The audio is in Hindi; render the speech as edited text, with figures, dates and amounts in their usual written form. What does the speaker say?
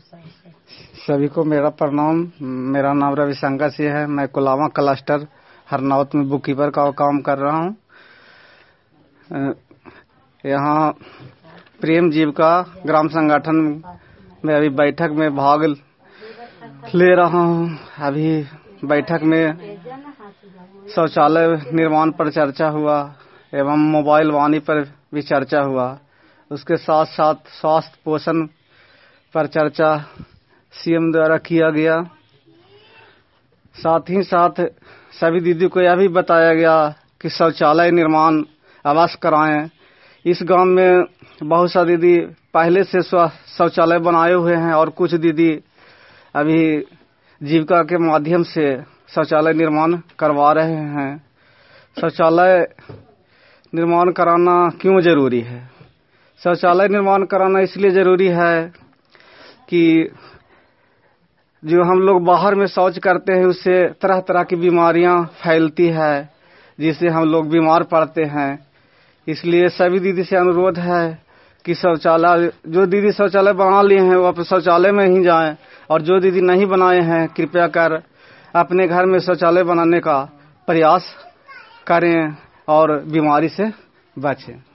सभी को मेरा प्रणाम। मेरा नाम रविशंकर सिंह है। मैं कुलावा क्लस्टर हरनौत में बुक कीपर का काम कर रहा हूँ। यहाँ प्रेम जीविका ग्राम संगठन में अभी बैठक में भाग ले रहा हूँ। अभी बैठक में शौचालय निर्माण पर चर्चा हुआ एवं मोबाइल वाणी पर भी चर्चा हुआ। उसके साथ साथ स्वास्थ्य पोषण पर चर्चा सीएम द्वारा किया गया। साथ ही साथ सभी दीदी को यह भी बताया गया कि शौचालय निर्माण अवश्य कराएं। इस गांव में बहुत सारी दीदी पहले से शौचालय बनाए हुए हैं और कुछ दीदी अभी जीविका के माध्यम से शौचालय निर्माण करवा रहे हैं। शौचालय निर्माण कराना क्यों जरूरी है? शौचालय निर्माण कराना इसलिए जरूरी है कि जो हम लोग बाहर में शौच करते हैं उससे तरह तरह की बीमारियां फैलती है, जिससे हम लोग बीमार पड़ते हैं। इसलिए सभी दीदी से अनुरोध है कि शौचालय जो दीदी शौचालय बना लिए हैं वो अपने शौचालय में ही जाएं, और जो दीदी नहीं बनाए हैं कृपया कर अपने घर में शौचालय बनाने का प्रयास करें और बीमारी से बचें।